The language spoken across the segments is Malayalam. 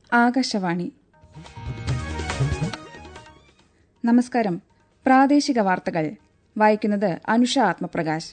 ആകാശവാണി. നമസ്കാരം. പ്രാദേശിക വാർത്തകൾ വായിക്കുന്നത് അനുഷ ആത്മപ്രകാശ്.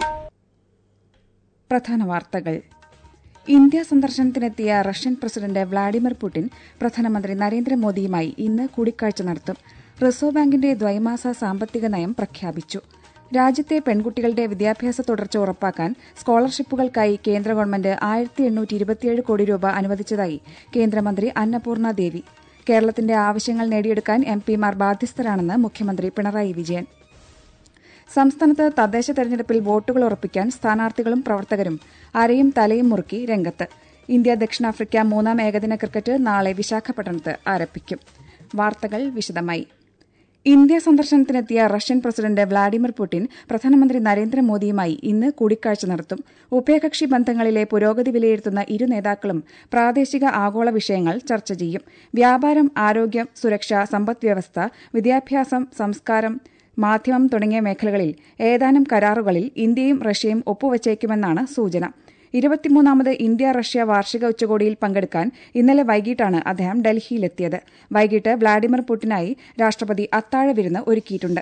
പ്രധാന വാർത്തകൾ. ഇന്ത്യ സന്ദർശനത്തിനെത്തിയ റഷ്യൻ പ്രസിഡന്റ് വ്ളാഡിമിർ പുടിൻ പ്രധാനമന്ത്രി നരേന്ദ്രമോദിയുമായി ഇന്ന് കൂടിക്കാഴ്ച നടത്തും. റിസർവ് ബാങ്കിന്റെ ദ്വൈമാസ സാമ്പത്തിക നയം പ്രഖ്യാപിച്ചു. രാജ്യത്തെ പെൺകുട്ടികളുടെ വിദ്യാഭ്യാസ തുടർച്ച ഉറപ്പാക്കാൻ സ്കോളർഷിപ്പുകൾക്കായി കേന്ദ്ര ഗവൺമെന്റ് 1827 കോടി രൂപ അനുവദിച്ചതായി കേന്ദ്രമന്ത്രി അന്നപൂർണ ദേവി. കേരളത്തിന്റെ ആവശ്യങ്ങൾ നേടിയെടുക്കാൻ എംപിമാർ ബാധ്യസ്ഥരാണെന്ന് മുഖ്യമന്ത്രി പിണറായി വിജയൻ. സംസ്ഥാനത്ത് തദ്ദേശ തെരഞ്ഞെടുപ്പിൽ വോട്ടുകൾ ഉറപ്പിക്കാൻ സ്ഥാനാർത്ഥികളും പ്രവർത്തകരും അരയും തലയും മുറുക്കി രംഗത്ത്. ഇന്ത്യ ദക്ഷിണാഫ്രിക്ക 3ാം ഏകദിന ക്രിക്കറ്റ് നാളെ വിശാഖപട്ടണത്ത് ആരംഭിക്കും. വാർത്തകൾ വിശദമായി. ഇന്ത്യ സന്ദർശനത്തിനെത്തിയ റഷ്യൻ പ്രസിഡന്റ് വ്ളാഡിമിർ പുടിൻ പ്രധാനമന്ത്രി നരേന്ദ്രമോദിയുമായി ഇന്ന് കൂടിക്കാഴ്ച നടത്തും. ഉഭയകക്ഷി ബന്ധങ്ങളിലെ പുരോഗതി വിലയിരുത്തുന്ന ഇരു നേതാക്കളും പ്രാദേശിക ആഗോള വിഷയങ്ങൾ ചർച്ച ചെയ്യും. വ്യാപാരം, ആരോഗ്യം, സുരക്ഷ, സമ്പദ്വ്യവസ്ഥ, വിദ്യാഭ്യാസം, സംസ്കാരം, മാധ്യമം തുടങ്ങിയ മേഖലകളിൽ ഏതാനും കരാറുകളിൽ ഇന്ത്യയും റഷ്യയും ഒപ്പുവച്ചേക്കുമെന്നാണ് സൂചന. 23ാമത് ഇന്ത്യ റഷ്യ വാർഷിക ഉച്ചകോടിയിൽ പങ്കെടുക്കാൻ ഇന്നലെ വൈകിട്ടാണ് അദ്ദേഹം ഡൽഹിയിലെത്തിയത്. വൈകിട്ട് വ്ളാഡിമിർ പുടിനായി രാഷ്ട്രപതി അത്താഴ വിരുന്ന് ഒരുക്കിയിട്ടുണ്ട്.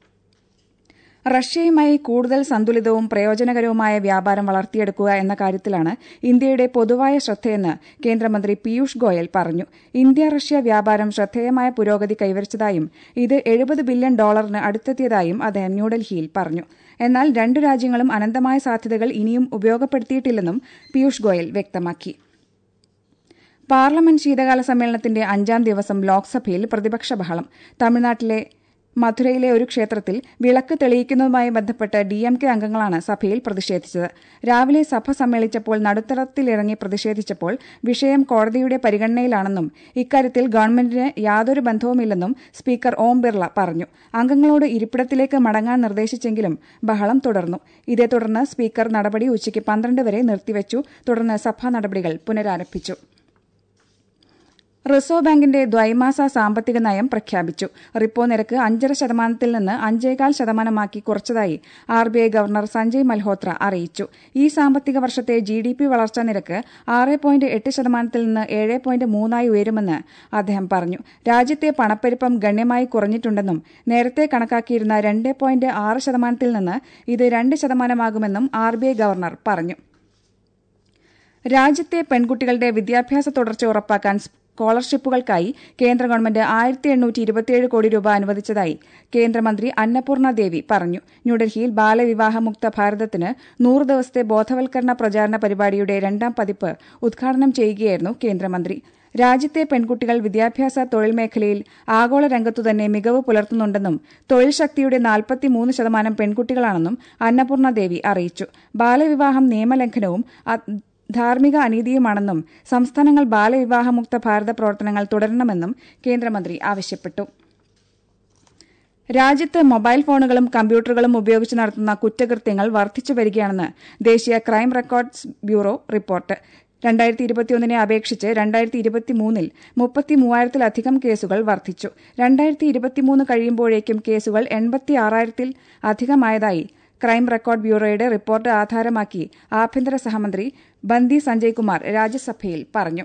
റഷ്യയുമായി കൂടുതൽ സന്തുലിതവും പ്രയോജനകരവുമായ വ്യാപാരം വളർത്തിയെടുക്കുക എന്ന കാര്യത്തിലാണ് ഇന്ത്യയുടെ പൊതുവായ ശ്രദ്ധയെന്ന് കേന്ദ്രമന്ത്രി പീയൂഷ് ഗോയൽ പറഞ്ഞു. ഇന്ത്യ റഷ്യ വ്യാപാരം ശ്രദ്ധേയമായ പുരോഗതി കൈവരിച്ചതായും ഇത് $70 ബില്യൺ അടുത്തെത്തിയതായും അദ്ദേഹം ന്യൂഡൽഹിയിൽ പറഞ്ഞു. എന്നാൽ രണ്ടു രാജ്യങ്ങളും അനന്തമായ സാധ്യതകൾ ഇനിയും ഉപയോഗപ്പെടുത്തിയിട്ടില്ലെന്നും പീയൂഷ് ഗോയൽ വ്യക്തമാക്കി. പാർലമെന്റ് ശീതകാല സമ്മേളനത്തിന്റെ 5ാം ദിവസം ലോക്സഭയിൽ പ്രതിപക്ഷ ബഹളം. തമിഴ്നാട്ടിലെ മധുരയിലെ ഒരു ക്ഷേത്രത്തിൽ വിളക്ക് തെളിയിക്കുന്നതുമായി ബന്ധപ്പെട്ട് DMK അംഗങ്ങളാണ് സഭയിൽ പ്രതിഷേധിച്ചത്. രാവിലെ സഭ സമ്മേളിച്ചപ്പോൾ നടുത്തളത്തിലിറങ്ങി പ്രതിഷേധിച്ചപ്പോൾ വിഷയം കോടതിയുടെ പരിഗണനയിലാണെന്നും ഇക്കാര്യത്തിൽ ഗവൺമെന്റിന് യാതൊരു ബന്ധവുമില്ലെന്നും സ്പീക്കർ ഓം ബിർള പറഞ്ഞു. അംഗങ്ങളോട് ഇരിപ്പിടത്തിലേക്ക് മടങ്ങാൻ നിർദ്ദേശിച്ചെങ്കിലും ബഹളം തുടർന്നു. ഇതേ തുടർന്ന് സ്പീക്കർ നടപടി ഉച്ചയ്ക്ക് 12 വരെ നിർത്തിവച്ചു. തുടർന്ന് സഭാ നടപടികൾ പുനരാരംഭിച്ചു. റിസർവ് ബാങ്കിന്റെ ദ്വൈമാസ സാമ്പത്തിക നയം പ്രഖ്യാപിച്ചു. റിപ്പോ നിരക്ക് 5.5% നിന്ന് 5.25% കുറച്ചതായി RBI ഗവർണർ സഞ്ജയ് മൽഹോത്ര അറിയിച്ചു. ഈ സാമ്പത്തിക വർഷത്തെ GDP വളർച്ചാ നിരക്ക് 6.8% നിന്ന് 7.3 ഉയരുമെന്ന് അദ്ദേഹം പറഞ്ഞു. രാജ്യത്തെ പണപ്പെരുപ്പം ഗണ്യമായി കുറഞ്ഞിട്ടുണ്ടെന്നും നേരത്തെ കണക്കാക്കിയിരുന്ന 2.6% നിന്ന് ഇത് 2% RBI ഗവർണർ പറഞ്ഞു. രാജ്യത്തെ പെൺകുട്ടികളുടെ വിദ്യാഭ്യാസ തുടർച്ച ഉറപ്പാക്കാൻ സ്കോളർഷിപ്പുകൾക്കായി കേന്ദ്ര ഗവൺമെന്റ് 1827 കോടി രൂപ അനുവദിച്ചതായി കേന്ദ്രമന്ത്രി അന്നപൂർണ ദേവി പറഞ്ഞു. ന്യൂഡൽഹിയിൽ ബാലവിവാഹമുക്ത ഭാരതത്തിന് 100 ദിവസത്തെ ബോധവൽക്കരണ പ്രചാരണ പരിപാടിയുടെ 2ാം പതിപ്പ് ഉദ്ഘാടനം ചെയ്യുകയായിരുന്നു കേന്ദ്രമന്ത്രി. രാജ്യത്തെ പെൺകുട്ടികൾ വിദ്യാഭ്യാസ തൊഴിൽ മേഖലയിൽ ആഗോള രംഗത്തുതന്നെ മികവ് പുലർത്തുന്നുണ്ടെന്നും തൊഴിൽ ശക്തിയുടെ 43% പെൺകുട്ടികളാണെന്നും അന്നപൂർണ ദേവി അറിയിച്ചു. ബാലവിവാഹം നിയമലംഘനവും ധാർമ്മിക അനീതിയുമാണെന്നും സംസ്ഥാനങ്ങൾ ബാലവിവാഹമുക്ത ഭാരത പ്രവർത്തനങ്ങൾ തുടരണമെന്നും കേന്ദ്രമന്ത്രി ആവശ്യപ്പെട്ടു. രാജ്യത്ത് മൊബൈൽ ഫോണുകളും കമ്പ്യൂട്ടറുകളും ഉപയോഗിച്ച് നടത്തുന്ന കുറ്റകൃത്യങ്ങൾ വർദ്ധിച്ചു വരികയാണെന്ന് ദേശീയ ക്രൈം റെക്കോർഡ്സ് ബ്യൂറോ റിപ്പോർട്ട്. 2021 അപേക്ഷിച്ച് 2023 33,000-ലധികം കേസുകൾ വർദ്ധിച്ചു. 2023 കഴിയുമ്പോഴേക്കും കേസുകൾ 86,000-ൽ അധികമായതായി ക്രൈം റെക്കോർഡ് ബ്യൂറോയുടെ റിപ്പോർട്ട് ആധാരമാക്കി ആഭ്യന്തര സഹമന്ത്രി ബന്ദി സഞ്ജയ് കുമാർ രാജ്യസഭയിൽ പറഞ്ഞു.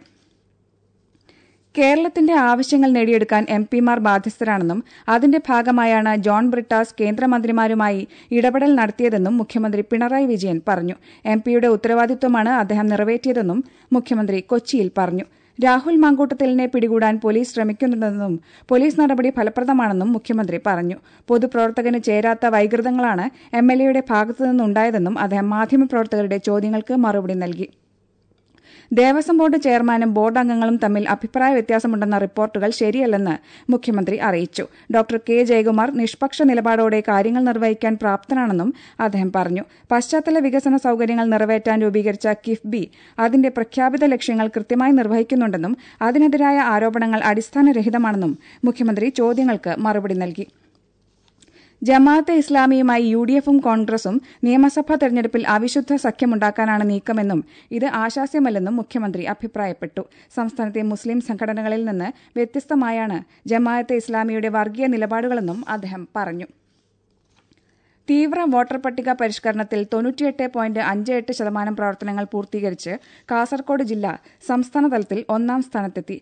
കേരളത്തിന്റെ ആവശ്യങ്ങൾ നേടിയെടുക്കാൻ എംപിമാർ ബാധ്യസ്ഥരാണെന്നും അതിന്റെ ഭാഗമായാണ് ജോൺ ബ്രിട്ടാസ് കേന്ദ്രമന്ത്രിമാരുമായി ഇടപെടൽ നടത്തിയതെന്നും മുഖ്യമന്ത്രി പിണറായി വിജയൻ പറഞ്ഞു. എംപിയുടെ ഉത്തരവാദിത്വമാണ് അദ്ദേഹം നിറവേറ്റിയതെന്നും മുഖ്യമന്ത്രി കൊച്ചിയിൽ പറഞ്ഞു. രാഹുൽ മാങ്കൂട്ടത്തിലിനെ പിടികൂടാൻ പോലീസ് ശ്രമിക്കുന്നുണ്ടെന്നും പോലീസ് നടപടി ഫലപ്രദമാണെന്നും മുഖ്യമന്ത്രി പറഞ്ഞു. പൊതുപ്രവർത്തകന് ചേരാത്ത വൈകൃതങ്ങളാണ് MLAയുടെ ഭാഗത്തുനിന്നുണ്ടായതെന്നും അദ്ദേഹം മാധ്യമപ്രവർത്തകരുടെ ചോദ്യങ്ങൾക്ക് മറുപടി നൽകി. ദേവസ്വം ബോർഡ് ചെയർമാനും ബോർഡ് അംഗങ്ങളും തമ്മിൽ അഭിപ്രായ വ്യത്യാസമുണ്ടെന്ന റിപ്പോർട്ടുകൾ ശരിയല്ലെന്ന് മുഖ്യമന്ത്രി അറിയിച്ചു. ഡോക്ടർ കെ ജയകുമാർ നിഷ്പക്ഷ നിലപാടോടെ കാര്യങ്ങൾ നിർവഹിക്കാൻ പ്രാപ്തനാണെന്നും അദ്ദേഹം പറഞ്ഞു. പശ്ചാത്തല വികസന സൌകര്യങ്ങൾ നിറവേറ്റാൻ രൂപീകരിച്ച കിഫ്ബി അതിന്റെ പ്രഖ്യാപിത ലക്ഷ്യങ്ങൾ കൃത്യമായി നിർവഹിക്കുന്നുണ്ടെന്നും അതിനെതിരായ ആരോപണങ്ങൾ അടിസ്ഥാനരഹിതമാണെന്നും മുഖ്യമന്ത്രി ചോദ്യങ്ങൾക്ക് മറുപടി നൽകി. ജമാഅത്തെ ഇസ്ലാമിയുമായി UDFും കോൺഗ്രസും നിയമസഭാ തെരഞ്ഞെടുപ്പിൽ അവിശുദ്ധ സഖ്യമുണ്ടാക്കാനാണ് നീക്കമെന്നും ഇത് ആശാസ്യമല്ലെന്നും മുഖ്യമന്ത്രി അഭിപ്രായപ്പെട്ടു. സംസ്ഥാനത്തെ മുസ്ലിം സംഘടനകളിൽ നിന്ന് വ്യത്യസ്തമായാണ് ജമാഅത്തെ ഇസ്ലാമിയുടെ വർഗീയ നിലപാടുകളെന്നും അദ്ദേഹം പറഞ്ഞു. തീവ്ര വോട്ടർ പട്ടിക പരിഷ്കരണത്തിൽ 98.58% പ്രവർത്തനങ്ങൾ പൂർത്തീകരിച്ച് കാസർകോട് ജില്ല സംസ്ഥാന തലത്തിൽ ഒന്നാം സ്ഥാനത്തെത്തി.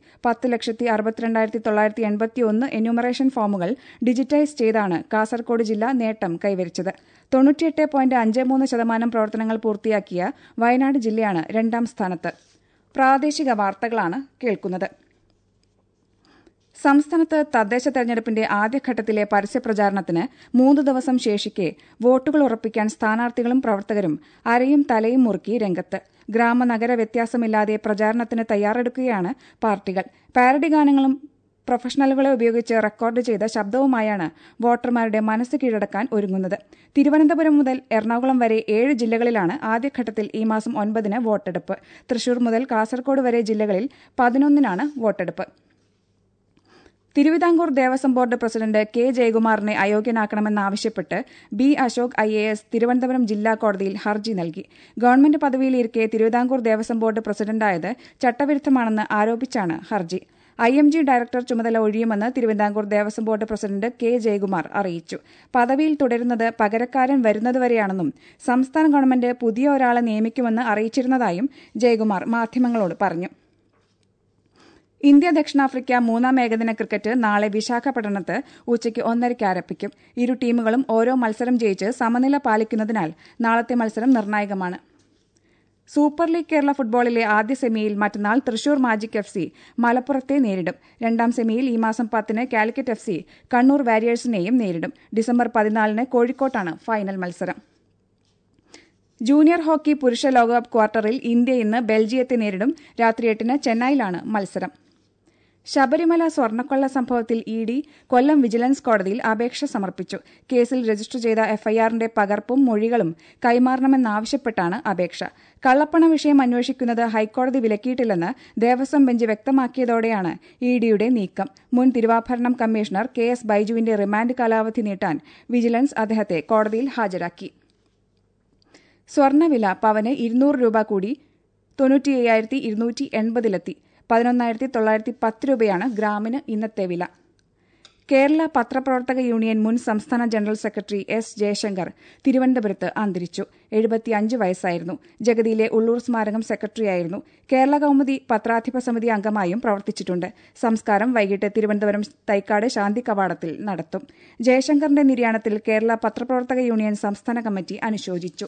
10,62,981 എന്യൂമറേഷൻ ഫോമുകൾ ഡിജിറ്റൈസ് ചെയ്താണ് കാസർകോട് ജില്ല നേട്ടം കൈവരിച്ചത്. 98.53% പ്രവർത്തനങ്ങൾ പൂർത്തിയാക്കിയ വയനാട് ജില്ലയാണ് രണ്ടാം സ്ഥാനത്ത്. പ്രാദേശിക വാർത്തകളാണ് കേൾക്കുന്നത്. സംസ്ഥാനത്ത് തദ്ദേശ തെരഞ്ഞെടുപ്പിന്റെ ആദ്യഘട്ടത്തിലെ പരസ്യപ്രചാരണത്തിന് 3 ദിവസം ശേഷിക്കെ വോട്ടുകൾ ഉറപ്പിക്കാൻ സ്ഥാനാർത്ഥികളും പ്രവർത്തകരും അരയും തലയും മുറുക്കി രംഗത്ത്. ഗ്രാമനഗര വ്യത്യാസമില്ലാതെ പ്രചാരണത്തിന് തയ്യാറെടുക്കുകയാണ് പാർട്ടികൾ. പാരഡി ഗാനങ്ങളും പ്രൊഫഷണലുകളെ ഉപയോഗിച്ച് റെക്കോർഡ് ചെയ്ത ശബ്ദവുമായാണ് വോട്ടർമാരുടെ മനസ്സ് കീഴടക്കാൻ ഒരുങ്ങുന്നത്. തിരുവനന്തപുരം മുതൽ എറണാകുളം വരെ 7 ജില്ലകളിലാണ് ആദ്യഘട്ടത്തിൽ ഈ മാസം 9-ന് വോട്ടെടുപ്പ്. തൃശൂർ മുതൽ കാസർകോട് വരെ ജില്ലകളിൽ 11-നാണ് വോട്ടെടുപ്പ്. Thiruvithamkoor Devaswom board president K ജയകുമാറിനെ അയോഗ്യനാക്കണമെന്നാവശ്യപ്പെട്ട് ബി അശോക് IAS തിരുവനന്തപുരം ജില്ലാ കോടതിയിൽ ഹർജി നൽകി. ഗവൺമെന്റ് പദവിയിലിരിക്കെ തിരുവിതാംകൂർ ദേവസ്വം ബോർഡ് പ്രസിഡന്റായത് ചട്ടവിരുദ്ധമാണെന്ന് ആരോപിച്ചാണ് ഹർജി. IMG ഡയറക്ടർ ചുമതല ഒഴിയുമെന്ന് Thiruvithamkoor Devaswom board president K Jayakumar അറിയിച്ചു. പദവിയിൽ തുടരുന്നത് പകരക്കാരൻ വരുന്നതുവരെയാണെന്നും സംസ്ഥാന ഗവൺമെന്റ് പുതിയ ഒരാളെ നിയമിക്കുമെന്ന് അറിയിച്ചിരുന്നതായും ജയകുമാർ മാധ്യമങ്ങളോട് പറഞ്ഞു. ഇന്ത്യ ദക്ഷിണാഫ്രിക്ക 3-ാം ഏകദിന ക്രിക്കറ്റ് നാളെ വിശാഖപട്ടണത്ത് ഉച്ചയ്ക്ക് 1:30 ആരംഭിക്കും. ഇരു ടീമുകളും ഓരോ മത്സരം ജയിച്ച് സമനില പാലിക്കുന്നതിനാൽ നാളത്തെ മത്സരം നിർണായകമാണ്. സൂപ്പർ ലീഗ് കേരള ഫുട്ബോളിലെ ആദ്യ സെമിയിൽ മറ്റന്നാൾ തൃശൂർ മാജിക് FC മലപ്പുറത്തെ നേരിടും. രണ്ടാം സെമിയിൽ ഈ മാസം 10-ന് കാലിക്കറ്റ് FC കണ്ണൂർ വാരിയേഴ്സിനെയും നേരിടും. ഡിസംബർ 14-ന് കോഴിക്കോട്ടാണ് ഫൈനൽ മത്സരം. ജൂനിയർ ഹോക്കി പുരുഷ ലോകകപ്പ് ക്വാർട്ടറിൽ ഇന്ത്യ ഇന്ന് ബെൽജിയത്തെ നേരിടും. രാത്രി 8-ന് ചെന്നൈയിലാണ് മത്സരം. ശബരിമല സ്വർണ്ണക്കൊള്ള സംഭവത്തിൽ ED കൊല്ലം വിജിലൻസ് കോടതിയിൽ അപേക്ഷ സമർപ്പിച്ചു. കേസിൽ രജിസ്റ്റർ ചെയ്ത FIR-ന്റെ പകർപ്പും മൊഴികളും കൈമാറണമെന്നാവശ്യപ്പെട്ടാണ് അപേക്ഷ. കള്ളപ്പണ വിഷയം അന്വേഷിക്കുന്നത് ഹൈക്കോടതി വിലക്കിയിട്ടില്ലെന്ന് ദേവസ്വം ബെഞ്ച് വ്യക്തമാക്കിയതോടെയാണ് EDയുടെ നീക്കം. മുൻ തിരുവാഭരണം കമ്മീഷണർ KS ബൈജുവിന്റെ റിമാൻഡ് കാലാവധി നീട്ടാൻ വിജിലൻസ് അദ്ദേഹത്തെ കോടതിയിൽ ഹാജരാക്കി. സ്വർണ്ണവില പവന് 200 രൂപ കൂടി 97,280-ലെത്തി. 11,910 രൂപയാണ് ഗ്രാമിന് ഇന്നത്തെ വില. കേരള പത്രപ്രവർത്തക യൂണിയൻ മുൻ സംസ്ഥാന ജനറൽ സെക്രട്ടറി S. ജയശങ്കർ തിരുവനന്തപുരത്ത് അന്തരിച്ചു. 75 വയസ്സായിരുന്നു. ജഗതിയിലെ ഉള്ളൂർ സ്മാരകം സെക്രട്ടറിയായിരുന്നു. കേരള കൗമുദി പത്രാധിപ സമിതി അംഗമായും പ്രവർത്തിച്ചിട്ടുണ്ട്. സംസ്കാരം വൈകിട്ട് തിരുവനന്തപുരം തൈക്കാട് ശാന്തി കവാടത്തിൽ നടത്തും. ജയശങ്കറിന്റെ നിര്യാണത്തിൽ കേരള പത്രപ്രവർത്തക യൂണിയൻ സംസ്ഥാന കമ്മിറ്റി അനുശോചിച്ചു.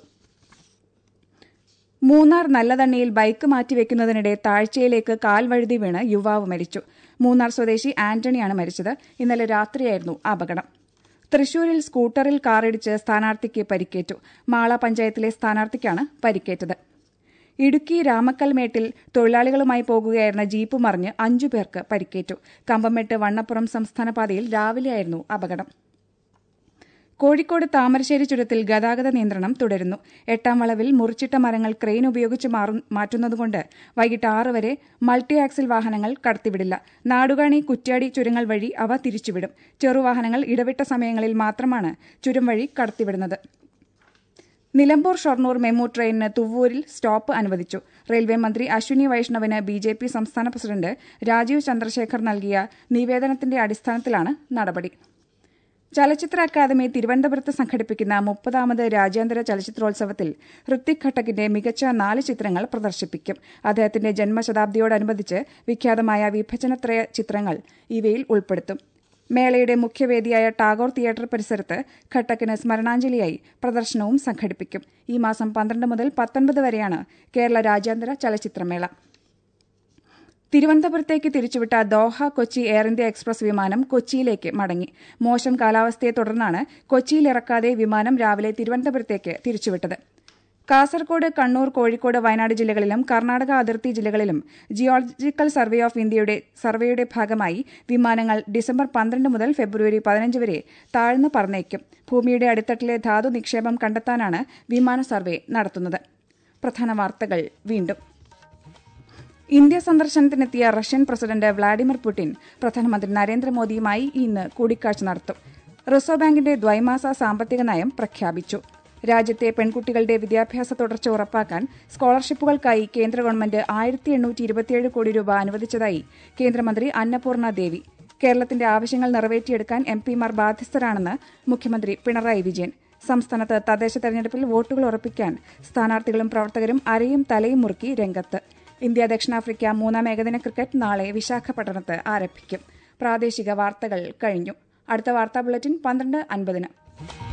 മൂന്നാർ നല്ലതണ്ണിയിൽ ബൈക്ക് മാറ്റിവെക്കുന്നതിനിടെ താഴ്ചയിലേക്ക് കാൽ വഴുതി വീണ് യുവാവ് മരിച്ചു. മൂന്നാർ സ്വദേശി ആന്റണിയാണ് മരിച്ചത്. ഇന്നലെ രാത്രിയായിരുന്നു അപകടം. തൃശൂരിൽ സ്കൂട്ടറിൽ കാറിടിച്ച് സ്ഥാനാർത്ഥിക്ക് പരിക്കേറ്റു. മാള പഞ്ചായത്തിലെ സ്ഥാനാർത്ഥിക്കാണ് പരിക്കേറ്റത്. ഇടുക്കി രാമക്കൽമേട്ടിൽ തൊഴിലാളികളുമായി പോകുകയായിരുന്ന ജീപ്പ് മറിഞ്ഞ് 5 പേർക്ക് പരിക്കേറ്റു. കമ്പമെട്ട് വണ്ണപ്പുറം സംസ്ഥാന പാതയിൽ രാവിലെയായിരുന്നു അപകടം. കോഴിക്കോട് താമരശ്ശേരി ചുരത്തിൽ ഗതാഗത നിയന്ത്രണം തുടരുന്നു. 8-ാം വളവിൽ മുറിച്ചിട്ട മരങ്ങൾ ക്രെയിൻ ഉപയോഗിച്ച് മാറ്റുന്നതുകൊണ്ട് വൈകിട്ട് 6 വരെ മൾട്ടി ആക്സിൽ വാഹനങ്ങൾ കടത്തിവിടില്ല. നാടുകാണി കുറ്റ്യാടി ചുരങ്ങൾ വഴി അവ തിരിച്ചുവിടും. ചെറുവാഹനങ്ങൾ ഇടവിട്ട സമയങ്ങളിൽ മാത്രമാണ് ചുരം വഴി കടത്തിവിടുന്നത്. നിലമ്പൂർ ഷൊർണൂർ മെമു ട്രെയിനിന് തുവ്വൂരിൽ സ്റ്റോപ്പ് അനുവദിച്ചു. റെയിൽവേ മന്ത്രി അശ്വിനി വൈഷ്ണവിന് BJP സംസ്ഥാന പ്രസിഡന്റ് രാജീവ് ചന്ദ്രശേഖർ നൽകിയ നിവേദനത്തിന്റെ അടിസ്ഥാനത്തിലാണ് നടപടി. ചലച്ചിത്ര അക്കാദമി തിരുവനന്തപുരത്ത് സംഘടിപ്പിക്കുന്ന 30ാമത് രാജ്യാന്തര ചലച്ചിത്രോത്സവത്തിൽ ഋത്വിക് ഘട്ടക്കിന്റെ മികച്ച 4 ചിത്രങ്ങൾ പ്രദർശിപ്പിക്കും. അദ്ദേഹത്തിന്റെ ജന്മശതാബ്ദിയോടനുബന്ധിച്ച് വിഖ്യാതമായ വിഭജനത്രയ ചിത്രങ്ങൾ ഇവയിൽ ഉൾപ്പെടുത്തും. മേളയുടെ മുഖ്യവേദിയായ ടാഗോർ തിയേറ്റർ പരിസരത്ത് ഘട്ടക്കിന് സ്മരണാഞ്ജലിയായി പ്രദർശനവും സംഘടിപ്പിക്കും. ഈ മാസം 12 മുതൽ 19 വരെയാണ് കേരള രാജ്യാന്തര ചലച്ചിത്രമേള. തിരുവനന്തപുരത്തേക്ക് തിരിച്ചുവിട്ട Doha Kochi Air India Express വിമാനം കൊച്ചിയിലേക്ക് മടങ്ങി. മോശം കാലാവസ്ഥയെ തുടർന്നാണ് കൊച്ചിയിലിറക്കാതെ വിമാനം രാവിലെ തിരുവനന്തപുരത്തേക്ക് തിരിച്ചുവിട്ടത്. കാസർകോട്, കണ്ണൂർ, കോഴിക്കോട്, വയനാട് ജില്ലകളിലും കർണാടക അതിർത്തി ജില്ലകളിലും ജിയോളജിക്കൽ സർവേ ഓഫ് ഇന്ത്യയുടെ സർവേയുടെ ഭാഗമായി വിമാനങ്ങൾ ഡിസംബർ 12 മുതൽ ഫെബ്രുവരി 15 വരെ താഴ്ന്നു പറന്നേക്കും. ഭൂമിയുടെ അടിത്തട്ടിലെ ധാതു നിക്ഷേപം കണ്ടെത്താനാണ് വിമാന സർവേ നടത്തുന്നത്. പ്രധാന വാർത്തകൾ വീണ്ടും. ഇന്ത്യ സന്ദർശനത്തിനെത്തിയ റഷ്യൻ പ്രസിഡന്റ് വ്ളാഡിമിർ പുടിൻ പ്രധാനമന്ത്രി നരേന്ദ്രമോദിയുമായി ഇന്ന് കൂടിക്കാഴ്ച നടത്തും. റിസർവ് ബാങ്കിന്റെ ദ്വൈമാസ സാമ്പത്തിക നയം പ്രഖ്യാപിച്ചു. രാജ്യത്തെ പെൺകുട്ടികളുടെ വിദ്യാഭ്യാസ തുടർച്ച ഉറപ്പാക്കാൻ സ്കോളർഷിപ്പുകൾക്കായി കേന്ദ്ര ഗവൺമെന്റ് 1827 കോടി രൂപ അനുവദിച്ചതായി കേന്ദ്രമന്ത്രി അന്നപൂർണ ദേവി. കേരളത്തിന്റെ ആവശ്യങ്ങൾ നിറവേറ്റിയെടുക്കാൻ MP മാർ ബാധ്യസ്ഥരാണെന്ന് മുഖ്യമന്ത്രി പിണറായി വിജയൻ. സംസ്ഥാനത്ത് തദ്ദേശ തെരഞ്ഞെടുപ്പിൽ വോട്ടുകൾ ഉറപ്പിക്കാൻ സ്ഥാനാർത്ഥികളും പ്രവർത്തകരും അരയും തലയും മുറുക്കി രംഗത്ത്. ഇന്ത്യ ദക്ഷിണാഫ്രിക്ക മൂന്നാം ഏകദിന ക്രിക്കറ്റ് നാളെ വിശാഖപട്ടണത്ത് ആരംഭിക്കും. പ്രാദേശിക വാർത്തകൾ കഴിഞ്ഞു. അടുത്ത വാർത്താ ബുള്ളറ്റിൻ 12:50.